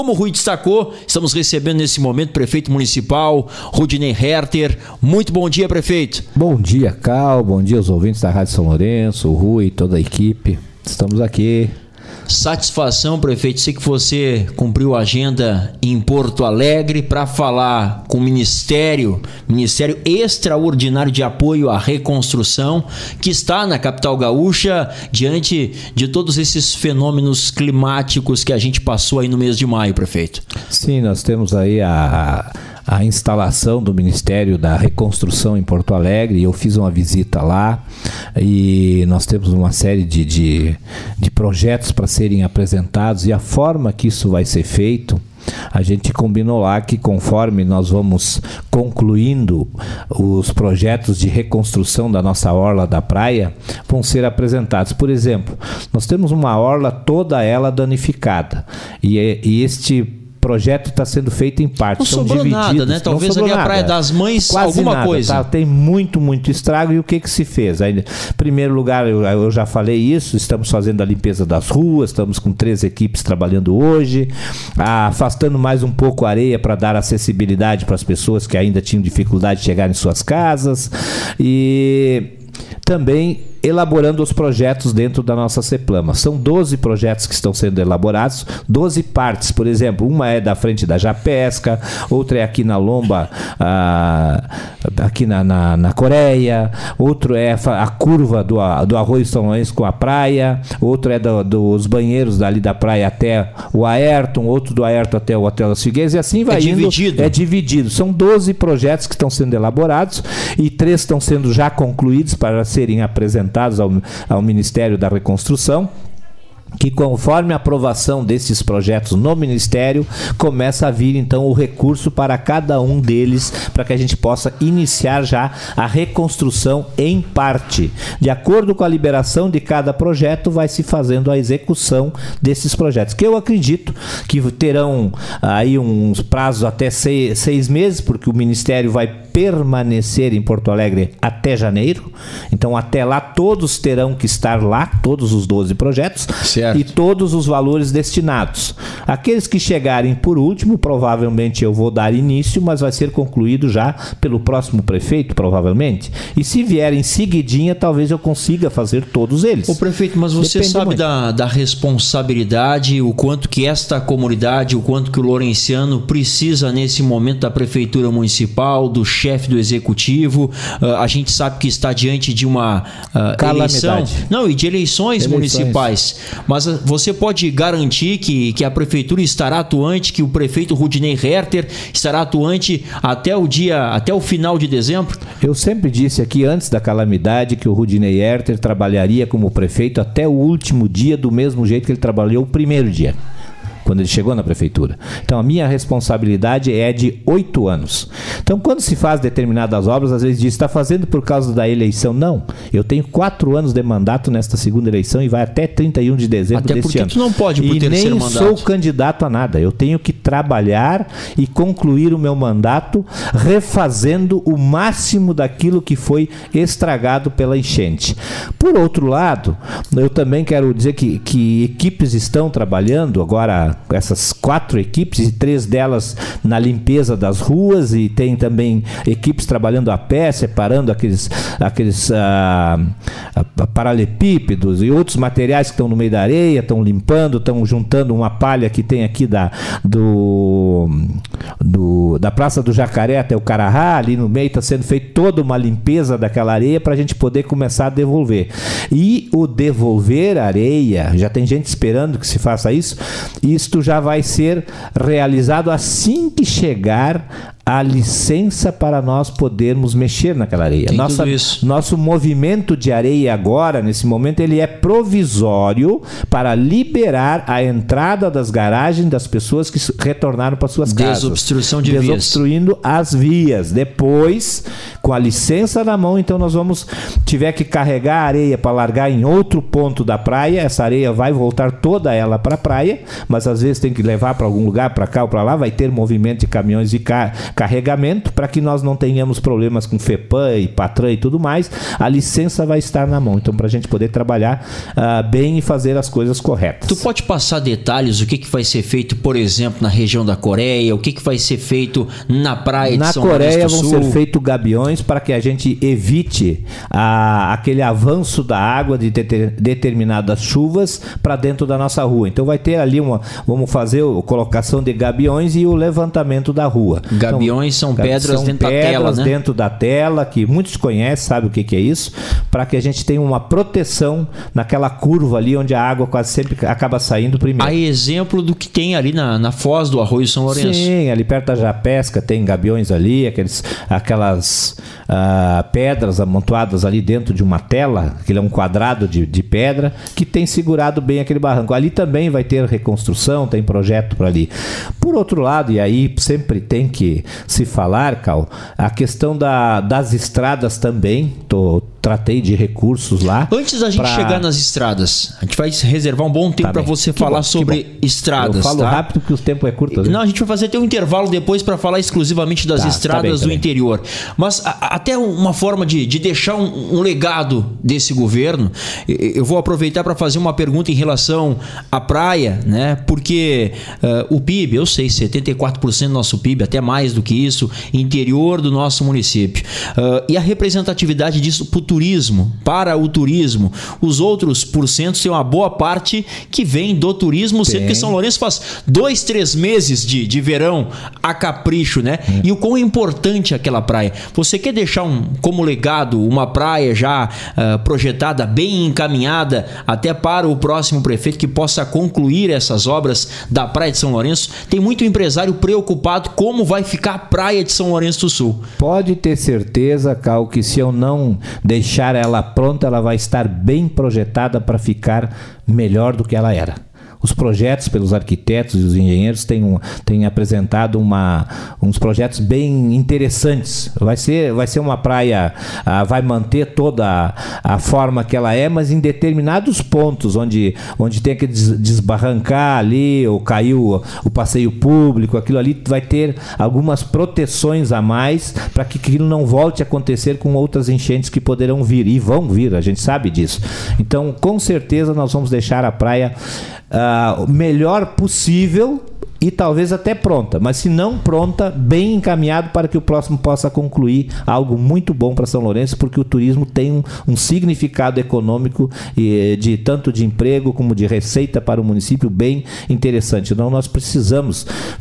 como o Rui destacou, estamos recebendo nesse momento o prefeito municipal, Rudinei Herter. Muito bom dia, prefeito. Bom dia, Cal. Bom dia aos ouvintes da Rádio São Lourenço, o Rui, toda a equipe. Estamos aqui. Satisfação, prefeito. Sei que você cumpriu a agenda em Porto Alegre para falar com o Ministério Extraordinário de Apoio à Reconstrução, que está na capital gaúcha, diante de todos esses fenômenos climáticos que a gente passou aí no mês de maio, prefeito. Sim, nós temos aí a instalação do Ministério da Reconstrução em Porto Alegre. Eu fiz uma visita lá e nós temos uma série de projetos para serem apresentados, e a forma que isso vai ser feito, a gente combinou lá que conforme nós vamos concluindo os projetos de reconstrução da nossa orla da praia, vão ser apresentados. Por exemplo, nós temos uma orla toda ela danificada, e este projeto está sendo feito em partes. Não sobrou nada, né? Talvez ali a Praia das Mães, quase alguma nada, coisa. Tá? Tem muito estrago. E o que se fez? Aí, em primeiro lugar, eu já falei isso, estamos fazendo a limpeza das ruas, estamos com 3 equipes trabalhando hoje, afastando mais um pouco a areia para dar acessibilidade para as pessoas que ainda tinham dificuldade de chegar em suas casas, e também elaborando os projetos dentro da nossa CEPLAMA. São 12 projetos que estão sendo elaborados, 12 partes. Por exemplo, uma é da frente da Japesca, outra é aqui na Lomba, aqui na Coreia, outro é a curva do Arroio São Lourenço com a praia, outro é dos banheiros dali da praia até o Ayrton, outro do Ayrton até o Hotel das Figueiras, e assim vai indo. É dividido. São 12 projetos que estão sendo elaborados, e 3 estão sendo já concluídos para serem apresentados ao Ministério da Reconstrução, que conforme a aprovação desses projetos no Ministério, começa a vir então o recurso para cada um deles, para que a gente possa iniciar já a reconstrução em parte. De acordo com a liberação de cada projeto, vai se fazendo a execução desses projetos, que eu acredito que terão aí uns prazos até 6 meses, porque o Ministério vai permanecer em Porto Alegre até janeiro. Então até lá todos terão que estar lá, todos os 12 projetos. Certo. E todos os valores destinados. Aqueles que chegarem por último, provavelmente eu vou dar início, mas vai ser concluído já pelo próximo prefeito, provavelmente. E se vier em seguidinha, talvez eu consiga fazer todos eles. Ô prefeito, mas você sabe da responsabilidade, o quanto que esta comunidade, o quanto que o lourenciano precisa nesse momento da prefeitura municipal, do chefe do executivo. A gente sabe que está diante de uma eleição. Não, e de eleições municipais. Mas você pode garantir que a prefeitura estará atuante, que o prefeito Rudinei Herter estará atuante até o final de dezembro? Eu sempre disse aqui, antes da calamidade, que o Rudinei Herter trabalharia como prefeito até o último dia, do mesmo jeito que ele trabalhou o primeiro dia, quando ele chegou na prefeitura. Então a minha responsabilidade é de 8 anos. Então quando se faz determinadas obras, às vezes diz, está fazendo por causa da eleição. Não, eu tenho 4 anos de mandato nesta segunda eleição e vai até 31 de dezembro deste ano. Até porque tu não pode por terceiro mandato. E nem sou candidato a nada. Eu tenho que trabalhar e concluir o meu mandato refazendo o máximo daquilo que foi estragado pela enchente. Por outro lado, eu também quero dizer que equipes estão trabalhando agora, essas 4 equipes, e 3 delas na limpeza das ruas, e tem também equipes trabalhando a pé, separando aqueles paralelepípedos e outros materiais que estão no meio da areia, estão limpando, estão juntando uma palha que tem aqui da Praça do Jacaré até o Carará, ali no meio está sendo feita toda uma limpeza daquela areia para a gente poder começar a devolver. E o devolver areia, já tem gente esperando que se faça isso, isto já vai ser realizado assim que chegar a licença para nós podermos mexer naquela areia. Nosso movimento de areia agora, nesse momento, ele é provisório para liberar a entrada das garagens das pessoas que retornaram para suas casas. Desobstrução de vias. Desobstruindo as vias. Depois, com a licença na mão, então nós tiver que carregar a areia para largar em outro ponto da praia, essa areia vai voltar toda ela para a praia, mas às vezes tem que levar para algum lugar, para cá ou para lá, vai ter movimento de caminhões e carregamento, para que nós não tenhamos problemas com FEPAM e PATRAN e tudo mais, a licença vai estar na mão. Então, para a gente poder trabalhar bem e fazer as coisas corretas. Tu pode passar detalhes, o que vai ser feito, por exemplo, na região da Coreia, o que vai ser feito na praia de São Lourenço do Sul? Na Coreia vão ser feitos gabiões para que a gente evite aquele avanço da água de determinadas chuvas para dentro da nossa rua. Então vai ter ali vamos fazer a colocação de gabiões e o levantamento da rua. Gabiões então, são pedras dentro da tela, né? Dentro da tela, que muitos conhecem, sabem o que é isso, para que a gente tenha uma proteção naquela curva ali onde a água quase sempre acaba saindo primeiro. Há exemplo do que tem ali na foz do Arroio São Lourenço. Sim, ali perto da Japesca tem gabiões ali, aquelas pedras amontoadas ali dentro de uma tela, aquele é um quadrado de pedra, que tem segurado bem aquele barranco. Ali também vai ter reconstrução, tem projeto para ali. Por outro lado, e aí sempre tem que se falar, Cal, a questão das estradas também, tratei de recursos lá. Antes da gente chegar nas estradas, a gente vai reservar um bom tempo para você falar sobre estradas. Eu falo rápido porque o tempo é curto. Né? Não, a gente vai fazer até um intervalo depois para falar exclusivamente das estradas do interior. Mas até uma forma de deixar um legado desse governo, eu vou aproveitar para fazer uma pergunta em relação à praia, né? Porque o PIB, eu sei, 74% do nosso PIB, até mais do que isso, interior do nosso município. E a representatividade disso para o turismo, os outros porcentos tem uma boa parte que vem do turismo, sendo que São Lourenço faz 2-3 meses de verão a capricho, né? E o quão importante é aquela praia. Você quer deixar como legado uma praia já projetada, bem encaminhada até para o próximo prefeito que possa concluir essas obras da praia de São Lourenço? Tem muito empresário preocupado como vai ficar a praia de São Lourenço do Sul. Pode ter certeza, Cal, que se eu não deixar ela pronta, ela vai estar bem projetada para ficar melhor do que ela era. Os projetos pelos arquitetos e os engenheiros têm apresentado uns projetos bem interessantes. Vai ser uma praia, vai manter toda a forma que ela é, mas em determinados pontos onde tem que desbarrancar ali, ou caiu o passeio público, aquilo ali vai ter algumas proteções a mais para que aquilo não volte a acontecer com outras enchentes que poderão vir, e vão vir, a gente sabe disso. Então, com certeza, nós vamos deixar a praia o melhor possível e talvez até pronta, mas se não pronta, bem encaminhado para que o próximo possa concluir algo muito bom para São Lourenço, porque o turismo tem um significado econômico tanto de emprego como de receita para o município bem interessante. Então nós precisamos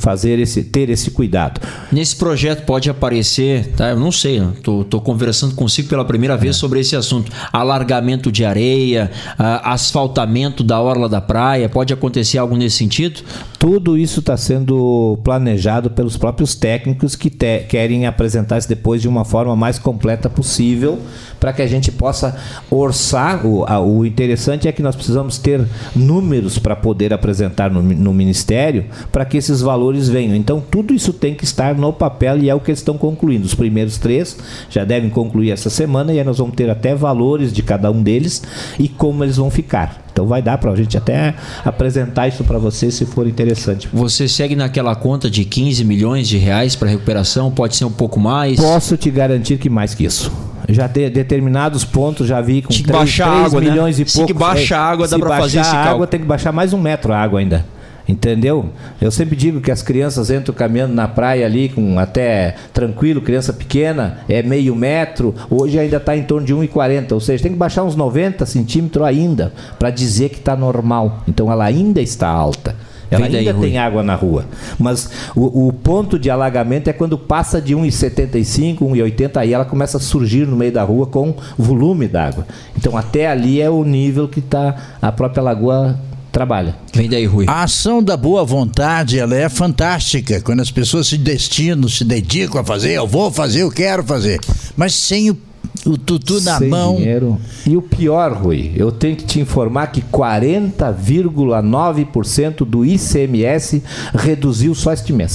ter esse cuidado. Nesse projeto pode aparecer, tá? Eu não sei, tô conversando consigo pela primeira vez sobre esse assunto, alargamento de areia, asfaltamento da orla da praia, pode acontecer algo nesse sentido? Tudo isso está sendo planejado pelos próprios técnicos que querem apresentar isso depois de uma forma mais completa possível, para que a gente possa orçar. O interessante é que nós precisamos ter números para poder apresentar no Ministério, para que esses valores venham. Então tudo isso tem que estar no papel, e é o que eles estão concluindo. Os primeiros 3 já devem concluir essa semana, e aí nós vamos ter até valores de cada um deles e como eles vão ficar. Então vai dar para a gente até apresentar isso para você, se for interessante. Você segue naquela conta de 15 milhões de reais para recuperação? Pode ser um pouco mais? Posso te garantir que mais que isso. Já tem determinados pontos, já vi com 3 milhões, né? E pouco. Se que baixa a água, dá para fazer esse cálculo. Se água, tem que baixar mais 1 metro a água ainda. Entendeu? Eu sempre digo que as crianças entram caminhando na praia ali com até tranquilo, criança pequena, é meio metro, hoje ainda está em torno de 1,40, ou seja, tem que baixar uns 90 centímetros ainda para dizer que está normal. Então ela ainda está alta. Ela ainda tem água na rua. Mas o ponto de alagamento é quando passa de 1,75, 1,80, aí ela começa a surgir no meio da rua com volume d'água. Então até ali é o nível que a própria lagoa trabalha. Vem daí, Rui. A ação da boa vontade, ela é fantástica, quando as pessoas se dedicam a fazer, eu vou fazer, eu quero fazer, mas sem o tutu na mão. Dinheiro. E o pior, Rui, eu tenho que te informar que 40,9% do ICMS reduziu só este mês.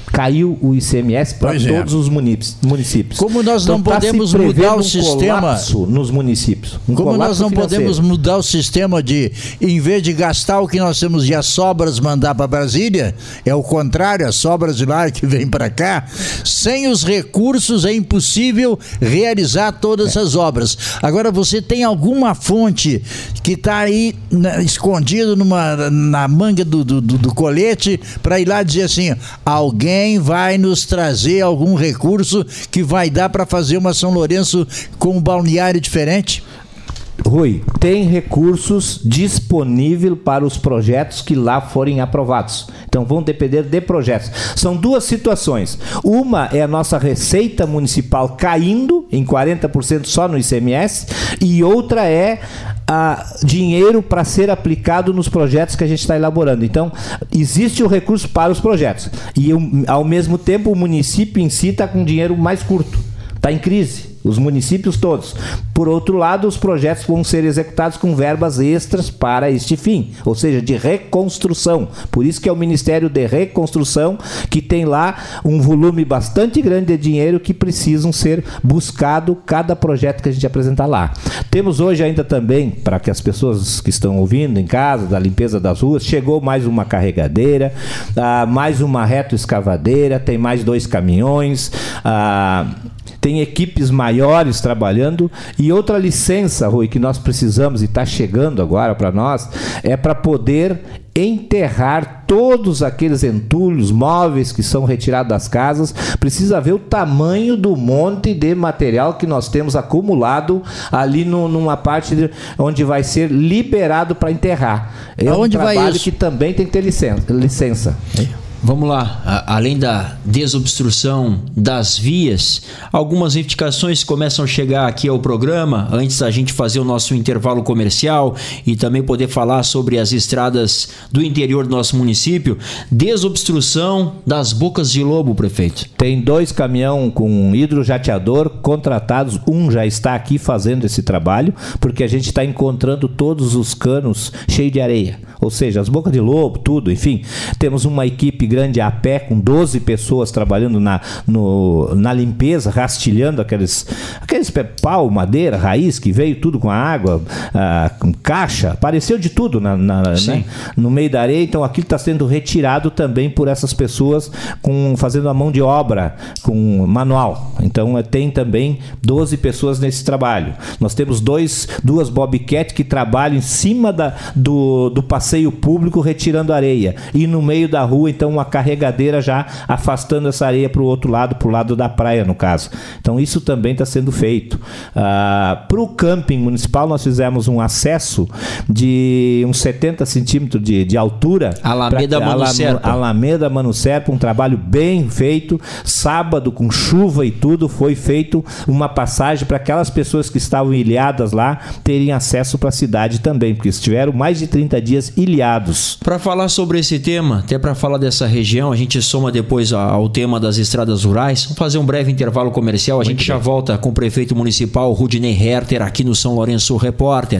Caiu o ICMS para todos os municípios. Como nós não podemos mudar o sistema nos municípios. Como nós não podemos mudar o sistema de, em vez de gastar o que nós temos de as sobras mandar para Brasília, é o contrário, as sobras de lá que vem para cá. Sem os recursos é impossível realizar todas essas obras. Agora, você tem alguma fonte que está aí escondido na manga do colete para ir lá dizer assim, alguém vai nos trazer algum recurso que vai dar para fazer uma São Lourenço com um balneário diferente? Rui, tem recursos disponíveis para os projetos que lá forem aprovados. Então vão depender de projetos. São duas situações. Uma é a nossa receita municipal caindo em 40% só no ICMS e outra é dinheiro para ser aplicado nos projetos que a gente está elaborando. Então, existe o recurso para os projetos. E, ao mesmo tempo, o município em si está com dinheiro mais curto. Está em crise. Os municípios todos. Por outro lado, os projetos vão ser executados com verbas extras para este fim, ou seja, de reconstrução. Por isso que é o Ministério de Reconstrução que tem lá um volume bastante grande de dinheiro que precisam ser buscado cada projeto que a gente apresentar lá. Temos hoje ainda também, para que as pessoas que estão ouvindo em casa, da limpeza das ruas, chegou mais uma carregadeira, mais uma retroescavadeira, tem mais 2 caminhões, tem equipes maiores trabalhando e outra licença, Rui, que nós precisamos e está chegando agora para nós, é para poder enterrar todos aqueles entulhos móveis que são retirados das casas. Precisa ver o tamanho do monte de material que nós temos acumulado ali numa parte onde vai ser liberado para enterrar. É um trabalho que também tem que ter licença. Vamos lá, além da desobstrução das vias, algumas reivindicações começam a chegar aqui ao programa, antes da gente fazer o nosso intervalo comercial e também poder falar sobre as estradas do interior do nosso município. Desobstrução das bocas de lobo, prefeito. Tem 2 caminhões com hidrojateador contratados, um já está aqui fazendo esse trabalho, porque a gente está encontrando todos os canos cheios de areia, ou seja, as bocas de lobo, tudo, enfim. Temos uma equipe grande a pé, com 12 pessoas trabalhando na limpeza, rastilhando aqueles pau, madeira, raiz, que veio tudo com a água, com caixa, apareceu de tudo né, no meio da areia. Então aquilo está sendo retirado também por essas pessoas fazendo a mão de obra com manual. Então tem também 12 pessoas nesse trabalho. Nós temos duas bobcat que trabalham em cima do passeio público retirando areia, e no meio da rua então uma carregadeira já afastando essa areia para o outro lado, para o lado da praia no caso. Então isso também está sendo feito. Para o camping municipal nós fizemos um acesso de uns 70 centímetros de altura. Alameda Mano Serpa, um trabalho bem feito. Sábado com chuva e tudo foi feito uma passagem para aquelas pessoas que estavam ilhadas lá terem acesso para a cidade também, porque estiveram mais de 30 dias ilhados. Para falar sobre esse tema, até para falar dessa região, a gente soma depois ao tema das estradas rurais. Vamos fazer um breve intervalo comercial. A gente já volta com o prefeito municipal Rudinei Herter aqui no São Lourenço Repórter.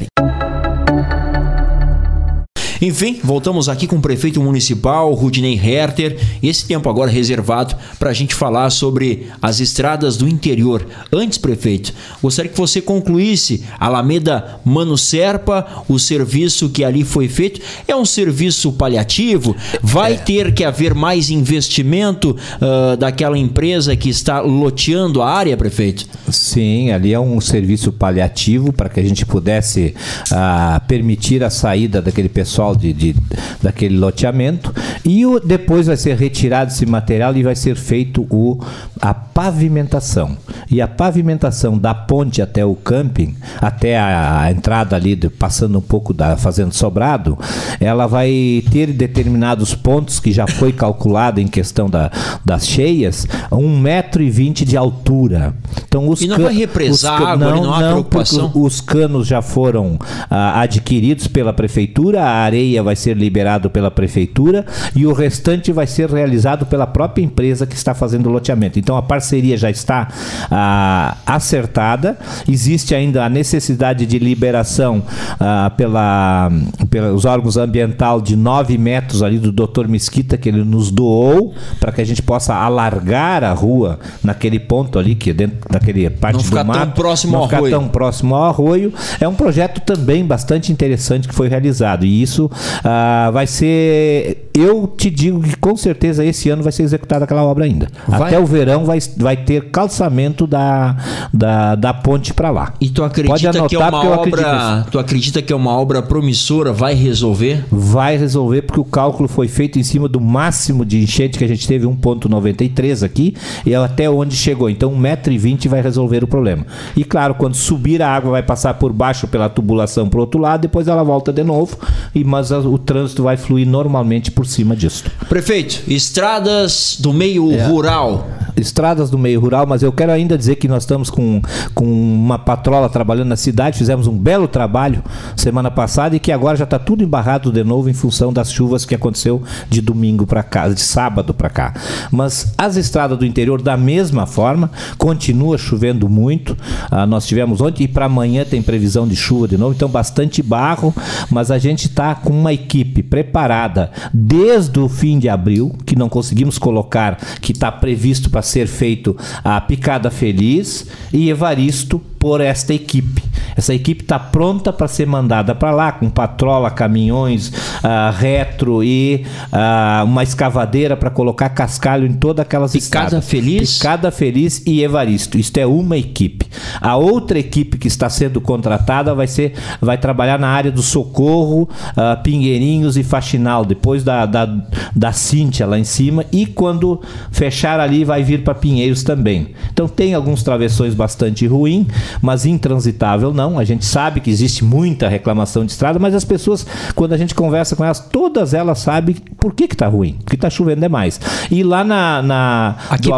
Enfim, voltamos aqui com o prefeito municipal, Rudinei Herter, esse tempo agora reservado para a gente falar sobre as estradas do interior. Antes, prefeito, gostaria que você concluísse Alameda Mano Serpa, o serviço que ali foi feito. É um serviço paliativo? Vai ter que haver mais investimento daquela empresa que está loteando a área, prefeito? Sim, ali é um serviço paliativo para que a gente pudesse permitir a saída daquele pessoal daquele loteamento, e depois vai ser retirado esse material e vai ser feito a pavimentação. E a pavimentação da ponte até o camping, até a entrada ali, passando um pouco da Fazenda Sobrado, ela vai ter determinados pontos que já foi calculado em questão das cheias, 1,20 m de altura. Então, e não vai represar água, não há preocupação? Os canos já foram adquiridos pela prefeitura, a areia vai ser liberado pela prefeitura e o restante vai ser realizado pela própria empresa que está fazendo o loteamento. Então a parceria já está acertada, existe ainda a necessidade de liberação pelos órgãos ambientais de 9 metros ali do Dr. Mesquita, que ele nos doou, para que a gente possa alargar a rua naquele ponto ali, que é dentro daquele parte do mato. Não ficar tão próximo ao arroio. É um projeto também bastante interessante que foi realizado, e isso vai ser, eu te digo que com certeza esse ano vai ser executada aquela obra ainda. Até o verão vai ter calçamento da ponte para lá. E tu acredita que é uma obra promissora? Vai resolver? Vai resolver, porque o cálculo foi feito em cima do máximo de enchente que a gente teve, 1,93 aqui, e até onde chegou. Então 1,20 m vai resolver o problema. E claro, quando subir a água vai passar por baixo pela tubulação para o outro lado, depois ela volta de novo, mas o trânsito vai fluir normalmente por cima disso. Prefeito, estradas do meio rural. Estradas do meio rural, mas eu quero ainda dizer que nós estamos com uma patrola trabalhando na cidade, fizemos um belo trabalho semana passada e que agora já está tudo embarrado de novo em função das chuvas que aconteceu de domingo para cá, de sábado para cá. Mas as estradas do interior, da mesma forma, continua chovendo muito. Nós tivemos ontem e para amanhã tem previsão de chuva de novo, então bastante barro, mas a gente está com uma equipe preparada desde o fim de abril, que não conseguimos colocar, que está previsto para ser feito a Picada Feliz e Evaristo por esta equipe. Essa equipe está pronta para ser mandada para lá, com patrola, caminhões, retro e uma escavadeira para colocar cascalho em todas aquelas estradas. Picada Feliz e Evaristo. Isto é uma equipe. A outra equipe que está sendo contratada vai trabalhar na área do Socorro, Pinheirinhos e Faxinal, depois da Cíntia lá em cima, e quando fechar ali vai vir para Pinheiros também. Então tem alguns travessões bastante ruins, mas intransitável não. A gente sabe que existe muita reclamação de estrada, mas as pessoas, quando a gente conversa com elas, todas elas sabem por que está ruim, porque está chovendo demais. E lá aqui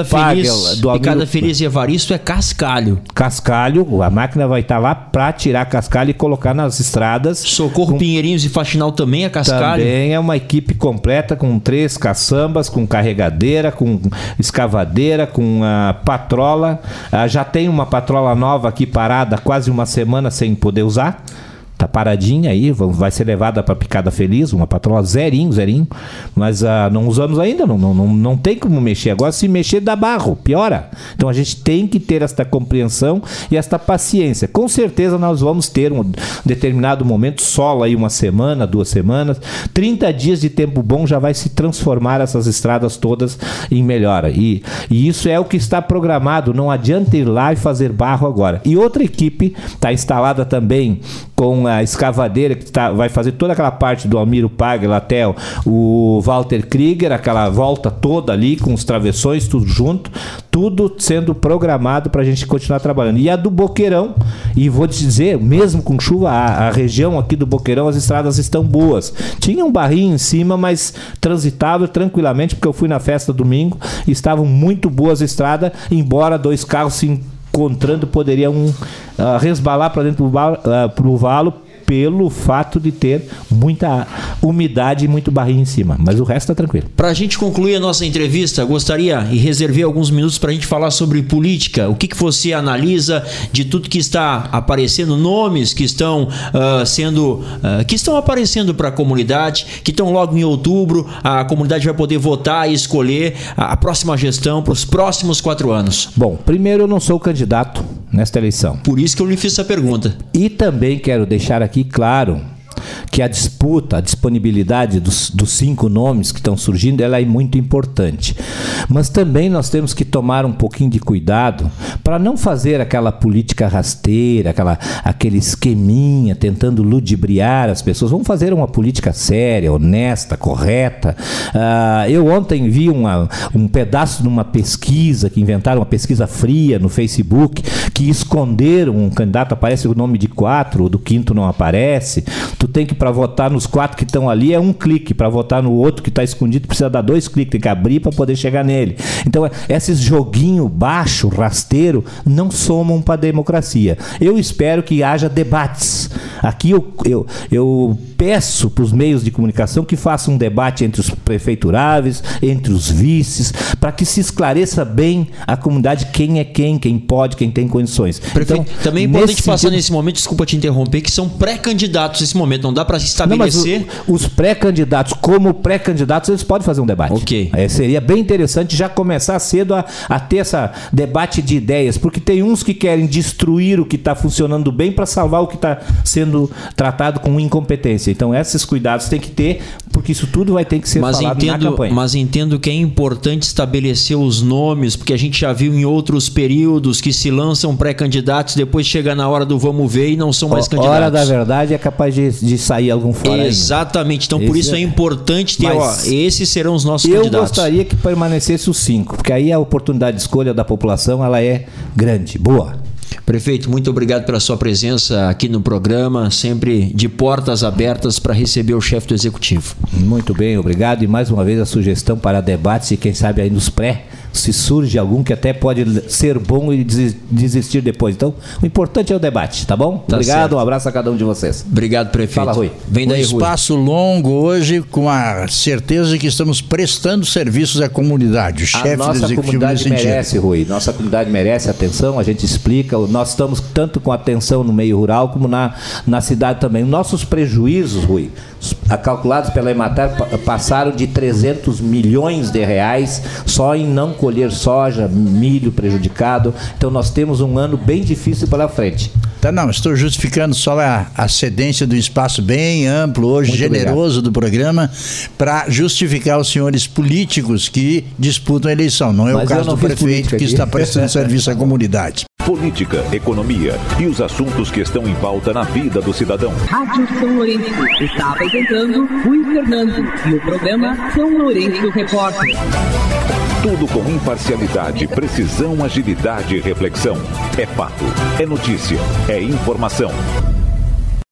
Picada Feliz e Evaristo é cascalho. Cascalho, a máquina vai estar lá para tirar cascalho e colocar nas estradas. Socorro, Pinheirinhos e Faxinal também é cascalho? Também é uma equipe completa, com 3 caçambas, com carregadeira, com escavadeira, com patrola. Já tem uma patrola nova aqui parada quase uma semana sem poder usar. Tá paradinha aí, vai ser levada para Picada Feliz, uma patrola zerinho, mas não usamos ainda, não tem como mexer. Agora, se mexer, dá barro, piora. Então a gente tem que ter esta compreensão e esta paciência. Com certeza nós vamos ter um determinado momento, solo aí 1 semana, 2 semanas, 30 dias de tempo bom já vai se transformar essas estradas todas em melhora. E isso é o que está programado, não adianta ir lá e fazer barro agora. E outra equipe está instalada também com a escavadeira que vai fazer toda aquela parte do Almiro Pagel até o Walter Krieger, aquela volta toda ali com os travessões, tudo junto, tudo sendo programado para a gente continuar trabalhando. E a do Boqueirão, e vou te dizer, mesmo com chuva, a região aqui do Boqueirão, as estradas estão boas. Tinha um barrinho em cima, mas transitável tranquilamente, porque eu fui na festa domingo e estavam muito boas as estradas, embora 2 carros se encontrando poderiam resbalar para dentro do valo, pelo fato de ter muita umidade e muito barrinho em cima, mas o resto está tranquilo. Para a gente concluir a nossa entrevista, gostaria e reservei alguns minutos para a gente falar sobre política. O que você analisa de tudo que está aparecendo, nomes que estão que estão aparecendo para a comunidade, que estão logo em outubro, a comunidade vai poder votar e escolher a próxima gestão para os próximos 4 anos. Bom, primeiro, eu não sou candidato nesta eleição. Por isso que eu lhe fiz essa pergunta. E também quero deixar aqui claro que a disputa, a disponibilidade dos 5 nomes que estão surgindo, ela é muito importante. Mas também nós temos que tomar um pouquinho de cuidado para não fazer aquela política rasteira, aquele esqueminha tentando ludibriar as pessoas. Vamos fazer uma política séria, honesta, correta. Eu ontem vi um pedaço de uma pesquisa, que inventaram uma pesquisa fria no Facebook, que esconderam um candidato, aparece o nome de 4, o do 5º não aparece. Tu tem que para votar nos 4 que estão ali é um clique, para votar no outro que está escondido precisa dar 2 cliques, tem que abrir para poder chegar nele. Então, esses joguinho baixo, rasteiro, não somam para a democracia. Eu espero que haja debates. Aqui eu peço para os meios de comunicação que façam um debate entre os prefeituráveis, entre os vices, para que se esclareça bem a comunidade quem é quem pode, quem tem condições. Prefeito, então, também é importante passar nesse momento, desculpa te interromper, que são pré-candidatos nesse momento, não dá para estabelecer... Não, mas os pré-candidatos, como pré-candidatos, eles podem fazer um debate. Ok. Seria bem interessante já começar cedo a ter esse debate de ideias, porque tem uns que querem destruir o que está funcionando bem para salvar o que está sendo tratado com incompetência. Então, esses cuidados tem que ter, porque isso tudo vai ter que ser falado na campanha. Mas entendo que é importante estabelecer os nomes, porque a gente já viu em outros períodos que se lançam pré-candidatos, depois chega na hora do vamos ver e não são mais candidatos. A hora da verdade é capaz de sair algum fora. Exatamente. Ainda. Então, por isso é importante ter, esses serão os nossos candidatos. Eu gostaria que permanecesse os 5, porque aí a oportunidade de escolha da população ela é grande, boa. Prefeito, muito obrigado pela sua presença aqui no programa, sempre de portas abertas para receber o chefe do Executivo. Muito bem, obrigado. E mais uma vez a sugestão para debates e quem sabe aí nos se surge algum que até pode ser bom e desistir depois. Então, o importante é o debate, tá bom? Tá obrigado, certo. Um abraço a cada um de vocês. Obrigado, prefeito. Fala, Rui. Vem daí, Rui. Espaço longo hoje, com a certeza de que estamos prestando serviços à comunidade. O chefe do Executivo comunidade merece, Rui. Nossa comunidade merece atenção, a gente explica. Nós estamos tanto com atenção no meio rural como na cidade também. Nossos prejuízos, Rui, calculados pela Emater, passaram de 300 milhões de reais só em não colher soja, milho prejudicado. Então nós temos um ano bem difícil pela frente. Tá, não, estou justificando só a cedência do espaço bem amplo hoje, muito generoso obrigado. Do programa, para justificar os senhores políticos que disputam a eleição. Não é o caso do prefeito que está prestando serviço à comunidade. Política, economia e os assuntos que estão em pauta na vida do cidadão. Rádio São Lourenço está apresentando Rui Fernando e o programa São Lourenço Repórter. Tudo com imparcialidade, precisão, agilidade e reflexão. É fato, é notícia, é informação.